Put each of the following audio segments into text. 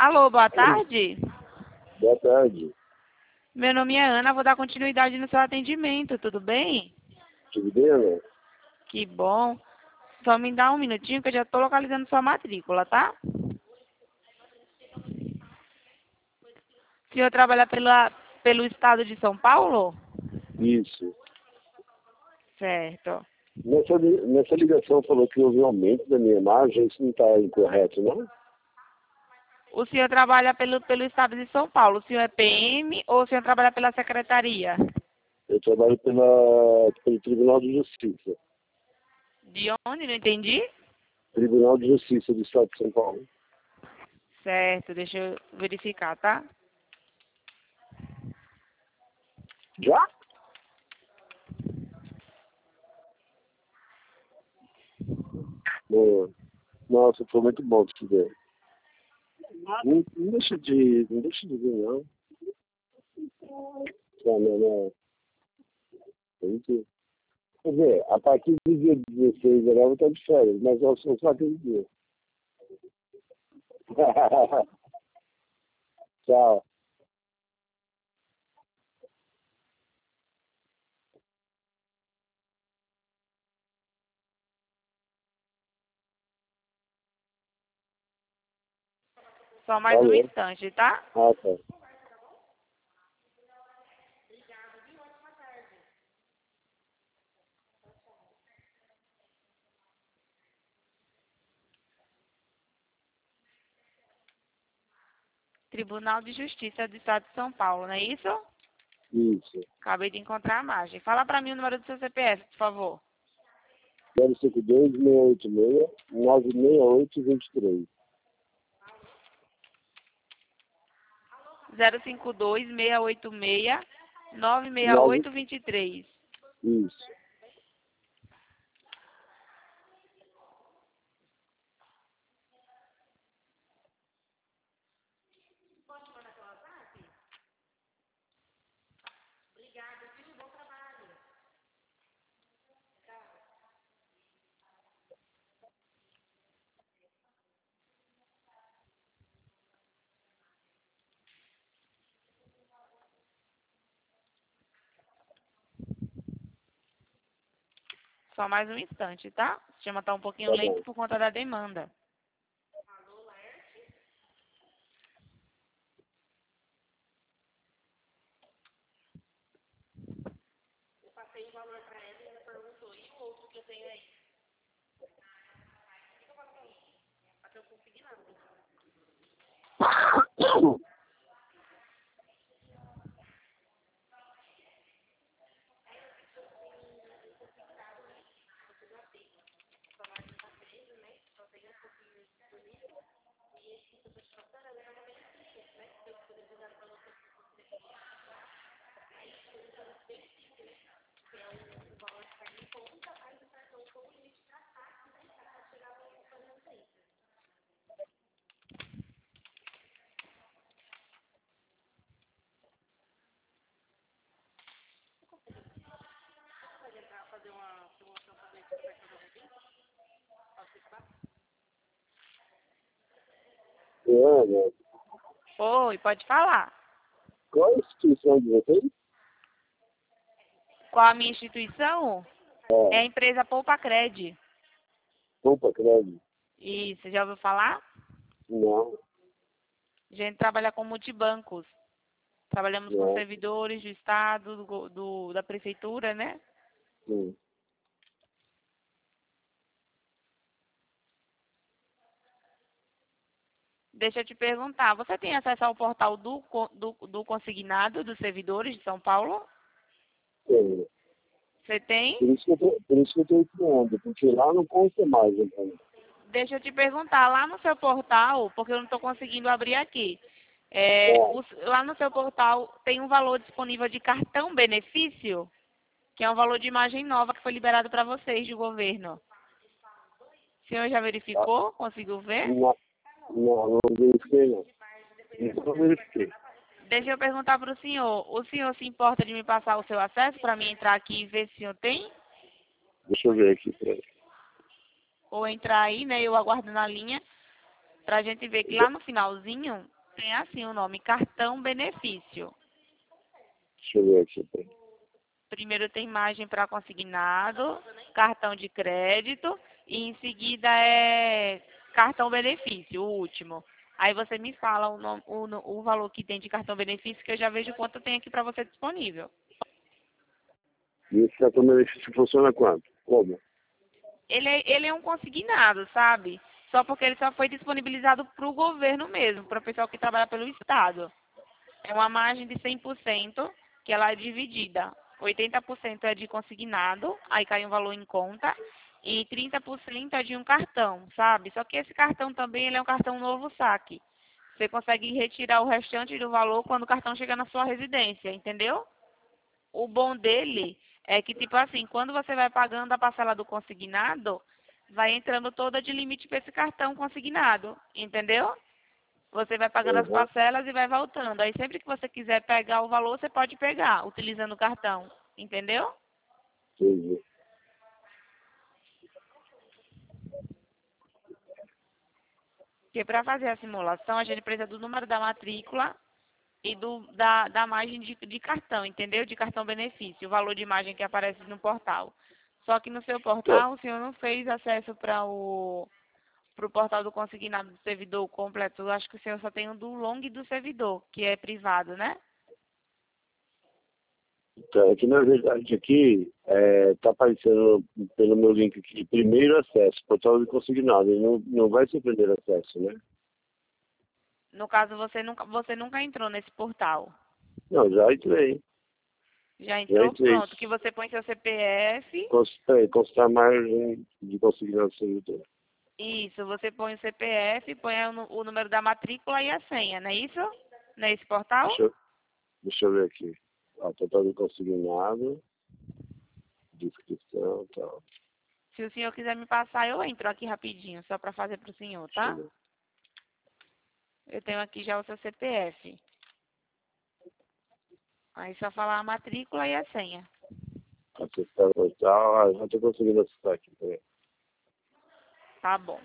Alô, boa tarde. Boa tarde. Meu nome é Ana, vou dar continuidade no seu atendimento, tudo bem? Tudo bem, Ana? Que bom. Só me dá um minutinho que eu já estou localizando sua matrícula, tá? O senhor trabalha pelo estado de São Paulo? Isso. Certo. Nessa ligação falou que houve um aumento da minha margem, isso não está incorreto, não? O senhor trabalha pelo estado de São Paulo. O senhor é PM ou o senhor trabalha pela secretaria? Eu trabalho pelo Tribunal de Justiça. De onde? Não entendi? Tribunal de Justiça do Estado de São Paulo. Certo, deixa eu verificar, tá? Já? Boa. Nossa, foi muito bom te ver. Não deixa de vir, não. Não. Quer dizer, a partir do dia 16 agora eu vou estar de férias, mas eu só aquele dia. Tchau. Só mais um Alô? instante, tá? Ah, tá. Tribunal de Justiça do Estado de São Paulo, não é isso? Isso. Acabei de encontrar a margem. Fala para mim o número do seu CPF, por favor. 052-686-968-23. 9. 052-686-968-23. Isso. Só mais um instante, tá? O sistema está um pouquinho Tá lento bom. por conta da demanda. Ana, Oi, pode falar. qual é a instituição de vocês? Qual a minha instituição? É a empresa Poupa Cred. Opa, crédito. Isso, já ouviu falar? Não, A gente trabalha com multibancos. Trabalhamos com não. servidores do Estado, da Prefeitura, né? Sim. Deixa eu te perguntar, você tem acesso ao portal do consignado dos servidores de São Paulo? Sim. Você tem? Por isso que eu estou estudando, porque lá não consta mais, então. Deixa eu te perguntar, lá no seu portal, porque eu não estou conseguindo abrir aqui, lá no seu portal tem um valor disponível de cartão benefício, que é um valor de imagem nova que foi liberado para vocês do governo. O senhor já Tá? verificou? Conseguiu ver? Não verifiquei, não. Não verifiquei. Deixa eu perguntar para o senhor se importa de me passar o seu acesso para mim entrar aqui e ver se o senhor tem? Deixa eu ver aqui, peraí. Ou entrar aí, né, eu aguardo na linha, pra gente ver que lá no finalzinho Tem assim o nome, cartão benefício. Deixa eu ver aqui. Peraí. Primeiro tem imagem para consignado, cartão de crédito e em seguida é cartão benefício, o último. Aí você me fala o valor que tem de cartão benefício, que eu já vejo quanto tem aqui para você disponível. E esse cartão benefício funciona quanto? Como? Ele é um consignado, sabe? Só porque ele só foi disponibilizado para o governo mesmo, para o pessoal que trabalha pelo Estado. É uma margem de 100%, que ela é dividida. 80% é de consignado, aí cai um valor em conta, e 30% é de um cartão, sabe? Só que esse cartão também ele é um cartão novo saque. Você consegue retirar o restante do valor quando o cartão chega na sua residência, entendeu? O bom dele é que, tipo assim, quando você vai pagando a parcela do consignado, vai entrando toda de limite para esse cartão consignado, entendeu? Você vai pagando as Uhum. parcelas e vai voltando. Aí sempre que você quiser pegar o valor, você pode pegar, utilizando o cartão. Entendeu? Entendi. Porque para fazer a simulação, a gente precisa do número da matrícula e da margem de cartão, entendeu? De cartão benefício, o valor de imagem que aparece no portal. Só que no seu Tá. portal, o senhor não fez acesso para pro portal do consignado do servidor completo. Eu acho que o senhor só tem o do long do servidor, que é privado, né? Então, é que na verdade aqui tá aparecendo pelo meu link aqui, primeiro acesso, portal de consignado. Ele não vai ser primeiro acesso, né? No caso, você nunca entrou nesse portal. Não, já entrei. Já Já entrou? entrei. Pronto, que você põe seu CPF. Constar margem de consignado do servidor. Isso, você põe o CPF, põe o número da matrícula e a senha, não é isso? Não é esse portal? Deixa, eu- deixa eu ver aqui. Ó, portal de consignado, descrição e tal. Se o senhor quiser me passar, eu entro aqui rapidinho, só para fazer para o senhor, Deixa eu tá? ver. Eu tenho aqui já o seu CPF. Aí só falar a matrícula e a senha. Acessar o portal. Ah, já estou conseguindo acessar aqui. Peraí. Tá bom.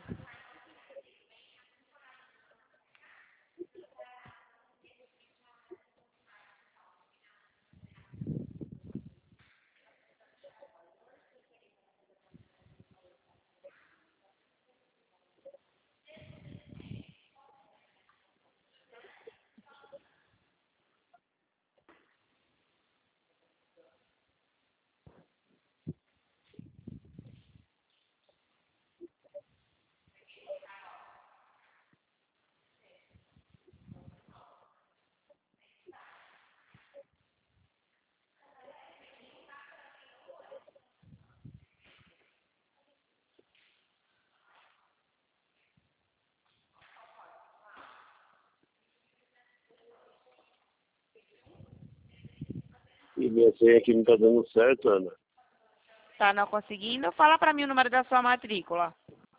E minha senha aqui não está dando certo, Ana. Tá não conseguindo? Fala para mim o número da sua matrícula.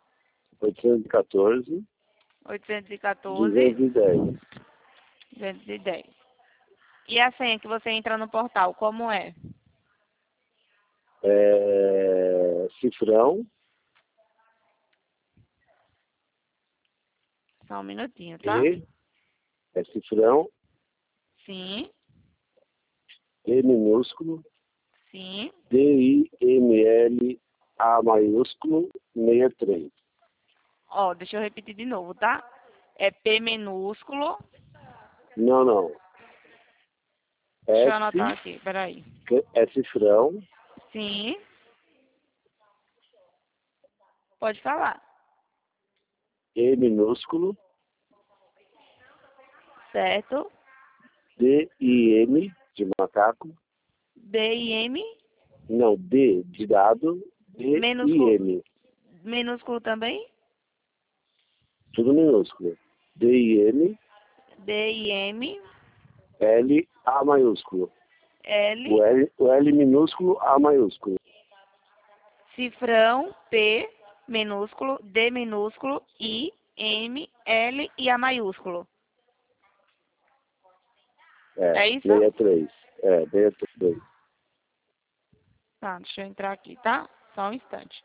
814, 814 210. 210. E a senha que você entra no portal, como é? Cifrão, Só um minutinho, tá? E, cifrão, Sim, E minúsculo, sim. DIMLA maiúsculo, 63. Ó, deixa eu repetir de novo, tá? É P minúsculo. Não, não. Deixa eu S, anotar aqui, peraí. cifrão, Sim, pode falar. E minúsculo, Certo? DIM, de macaco, DIM, não, D de dado, minúsculo, DIM, minúsculo também? tudo minúsculo. DIM, DIM, LA maiúsculo. L, O L minúsculo, A maiúsculo. cifrão, P minúsculo, D minúsculo, I, M, L e A maiúsculo. É isso? 63. 63. Tá, deixa eu entrar aqui, tá? Só um instante.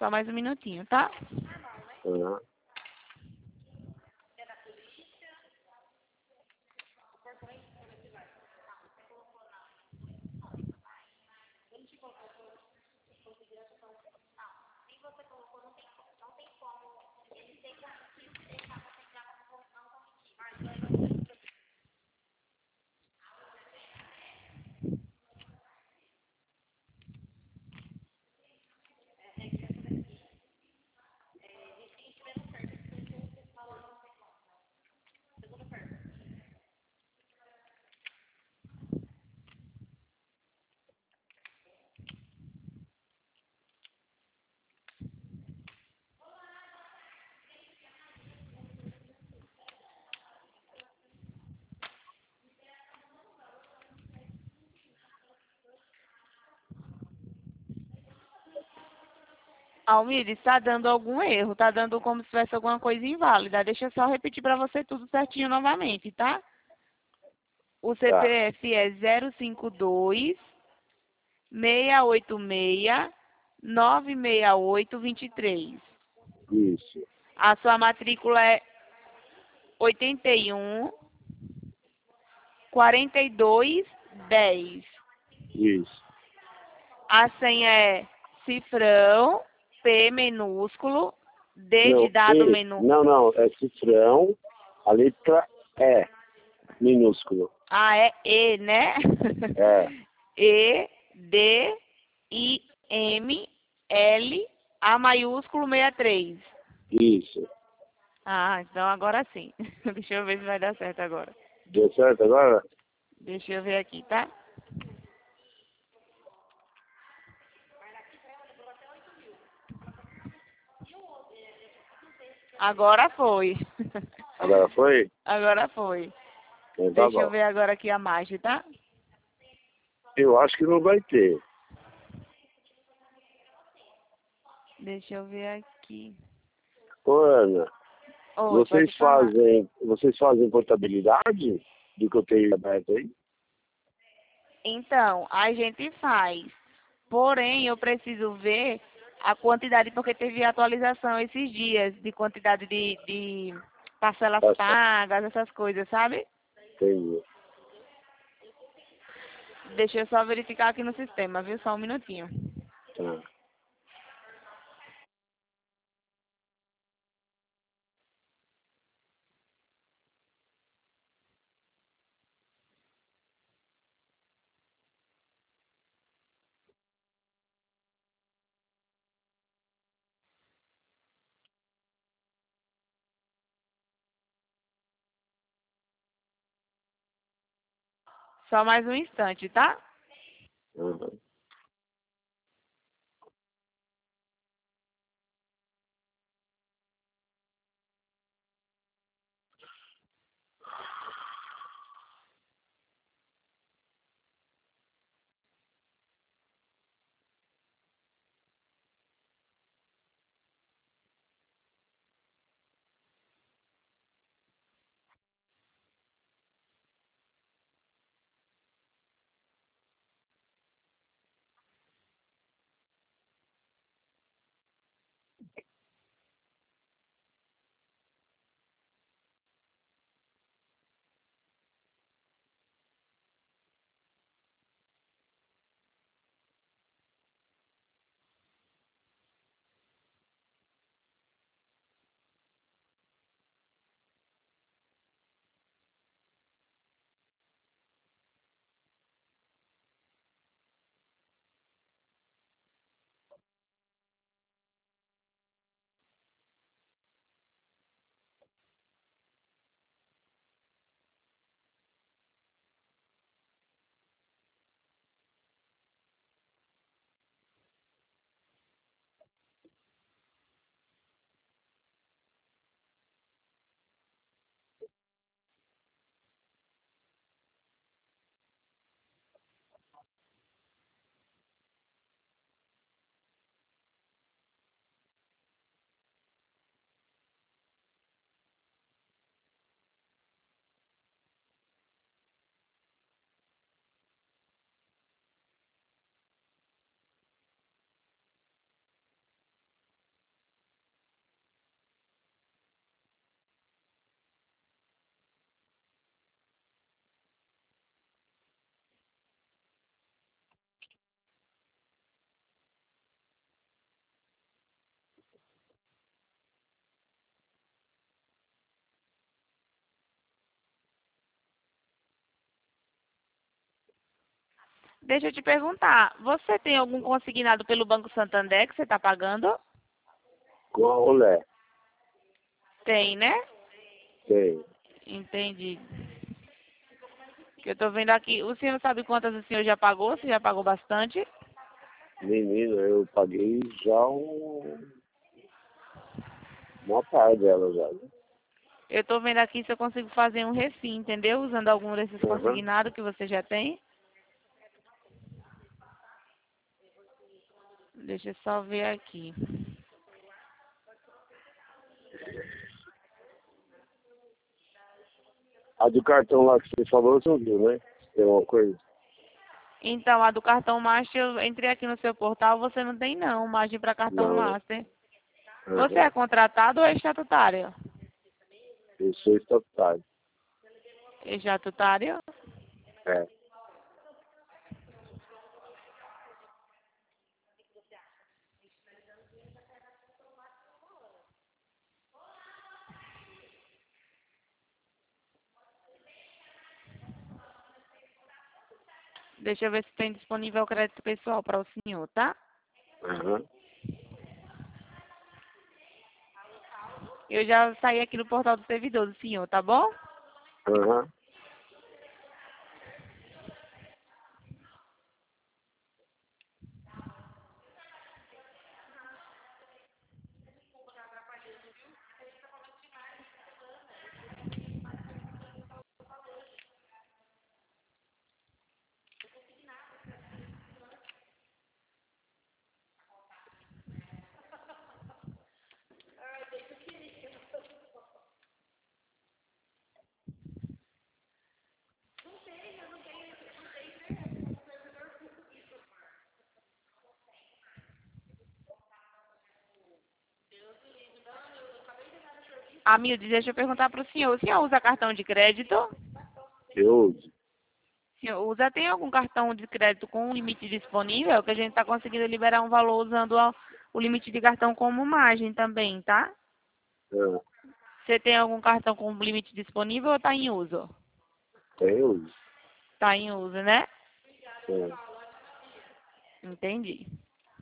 Só mais um minutinho, tá? Aham. Almir, está dando algum erro, tá dando como se tivesse alguma coisa inválida. Deixa eu só repetir para você tudo certinho novamente, tá? O Tá. CPF é 052 686 96823. Isso. A sua matrícula é 81 4210. Isso. A senha é cifrão, P minúsculo, D de Não, dado E. menu. Não, é cifrão, a letra E, minúsculo. Ah, é E, né? É. E, D, I, M, L, A maiúsculo 63. Isso. Ah, então agora sim. Deixa eu ver se vai dar certo agora. Deu certo agora? Deixa eu ver aqui, tá? Agora foi. Agora foi? Agora foi. Então tá Deixa eu bom. ver agora aqui a margem, tá? Eu acho que não vai ter. Deixa eu ver aqui. Ô, Ana, Oi, pode falar. vocês fazem portabilidade do que eu tenho aberto aí? Então, a gente faz. Porém, eu preciso ver a quantidade, porque teve atualização esses dias de quantidade de parcelas Tá certo. pagas, essas coisas, sabe? Entendi. Deixa eu só verificar aqui no sistema, viu? Só um minutinho. Tá. Só mais um instante, tá? Uhum. Deixa eu te perguntar, você tem algum consignado pelo Banco Santander que você está pagando? Com a Olé. Tem, né? Tem. Entendi. Que eu tô vendo aqui. O senhor sabe quantas o senhor já pagou? Você já pagou bastante? Menino, eu paguei já uma parte dela já. Né? Eu tô vendo aqui se eu consigo fazer um refim, entendeu? Usando algum desses Aham. consignados que você já tem. Deixa eu só ver aqui. A do cartão lá que você falou, você ouviu, né? Tem uma coisa? Então, a do cartão Master, eu entrei aqui no seu portal, você não tem não, margem para cartão Não, né? Master. Você Aham. é contratado ou é estatutário? Eu sou estatutário. Estatutário? É. Deixa eu ver se tem disponível o crédito pessoal para o senhor, tá? Aham. Eu já saí aqui no portal do servidor do senhor, tá bom? Aham. Amilde, deixa eu perguntar para o senhor. O senhor usa cartão de crédito? Eu uso. O senhor usa, tem algum cartão de crédito com limite disponível? Que a gente está conseguindo liberar um valor usando o limite de cartão como margem também, tá? Ah, Você tem algum cartão com limite disponível ou está em uso? tem uso. Está em uso, né? É. Entendi.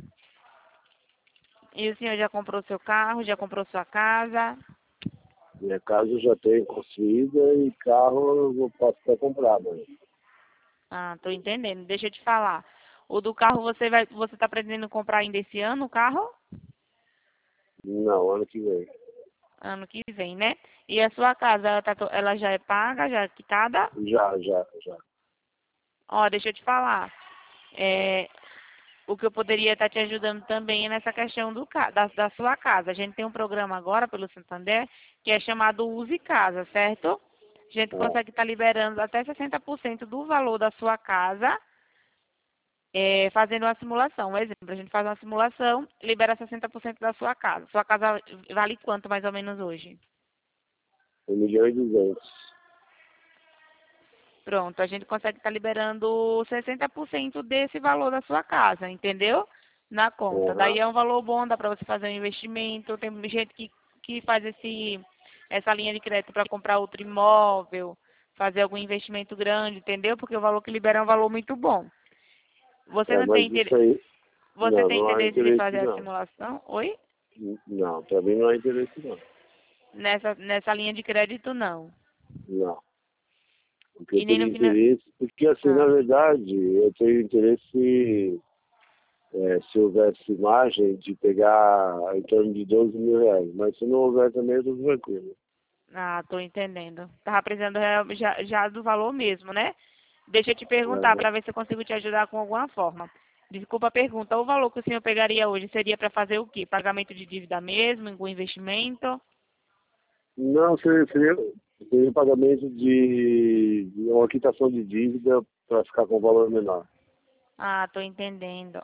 E o senhor já comprou seu carro, já comprou sua casa? Minha casa eu já tenho construída e carro eu posso até comprar, mas Ah, tô entendendo. Deixa eu te falar. O do carro você tá pretendendo comprar ainda esse ano o carro? não, ano que vem. Ano que vem, né? E a sua casa, ela já é paga, já é quitada? Já. Ó, deixa eu te falar. É, o que eu poderia estar te ajudando também é nessa questão da sua casa. A gente tem um programa agora pelo Santander que é chamado Use Casa, certo? A gente Ah, consegue estar liberando até 60% do valor da sua casa, fazendo uma simulação. Um exemplo, a gente faz uma simulação, libera 60% da sua casa. Sua casa vale quanto mais ou menos hoje? 1.200.000. Pronto, a gente consegue estar liberando 60% desse valor da sua casa, entendeu? Na conta. Aham. Daí é um valor bom, dá para você fazer um investimento. Tem gente que faz essa linha de crédito para comprar outro imóvel, fazer algum investimento grande, entendeu? Porque o valor que libera é um valor muito bom. Você É, não tem mas isso aí, você não, tem não há interesse de interesse fazer a não. simulação? Oi? Não, para mim não há interesse não. Nessa linha de crédito, não. Não. Porque eu E nem teria no final. interesse, porque assim, na Ah. verdade, eu tenho interesse, se houvesse margem, de pegar em torno de 12.000 reais. Mas se não houver também, eu estou tranquilo. Ah, tô entendendo. Tava precisando já do valor mesmo, né? Deixa eu te perguntar Aham. para ver se eu consigo te ajudar com alguma forma. Desculpa a pergunta. O valor que o senhor pegaria hoje seria para fazer o quê? Pagamento de dívida mesmo, algum investimento? Não, seria pagamento de uma quitação de dívida para ficar com valor menor. Ah, tô entendendo.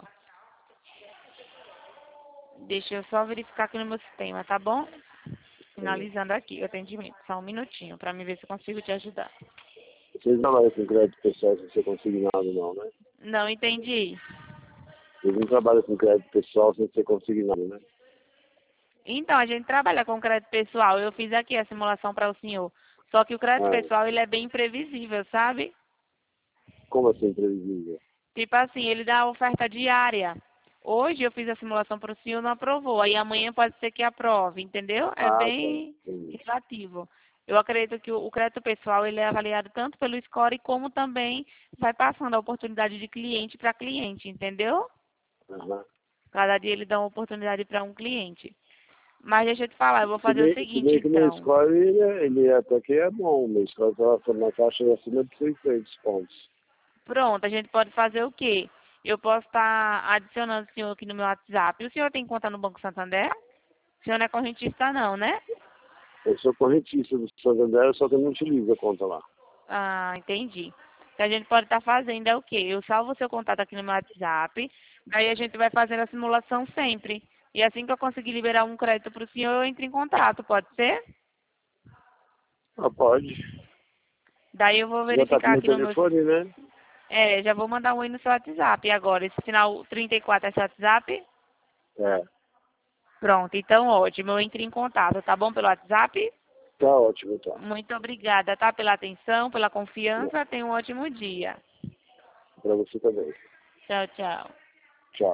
Deixa eu só verificar aqui no meu sistema, tá bom? É. Finalizando aqui o atendimento. Só um minutinho para me ver se eu consigo te ajudar. Vocês não trabalham com crédito pessoal sem ser consignado, não, né? Não entendi. Vocês não trabalham com crédito pessoal sem ser consignado, né? Então, a gente trabalha com crédito pessoal. Eu fiz aqui a simulação para o senhor. Só que o crédito Ah, pessoal, ele é bem imprevisível, sabe? como assim previsível? Tipo assim, ele dá a oferta diária. Hoje eu fiz a simulação para o senhor, não aprovou. Aí amanhã pode ser que aprove, entendeu? É Ah, tá. bem Entendi. relativo. Eu acredito que o crédito pessoal ele é avaliado tanto pelo score como também vai passando a oportunidade de cliente para cliente, entendeu? Aham. Cada dia ele dá uma oportunidade para um cliente. Mas deixa eu te falar, eu vou Se fazer o bem, se seguinte, bem que meu então. score, ele até que é bom. Meu score estava na faixa acima de 600 pontos. Pronto, a gente pode fazer o quê? Eu posso estar adicionando o senhor aqui no meu WhatsApp. O senhor tem conta no Banco Santander? O senhor não é correntista não, né? Eu sou correntista do Santander, só que eu não utilizo a conta lá. Ah, entendi. O que a gente pode estar fazendo é o quê? Eu salvo o seu contato aqui no meu WhatsApp, daí a gente vai fazendo a simulação sempre. E assim que eu conseguir liberar um crédito para o senhor, eu entro em contato, pode ser? Ah, pode. Daí eu vou Já tá com verificar meu aqui no meu... telefone, né? É, já vou mandar um oi no seu WhatsApp agora. Esse final 34 é seu WhatsApp? É. Pronto, então ótimo. Eu entro em contato, tá bom? Pelo WhatsApp? Tá ótimo, tá. Muito obrigada, tá? Pela atenção, pela confiança. Tenha um ótimo dia. Pra você também. Tchau, tchau.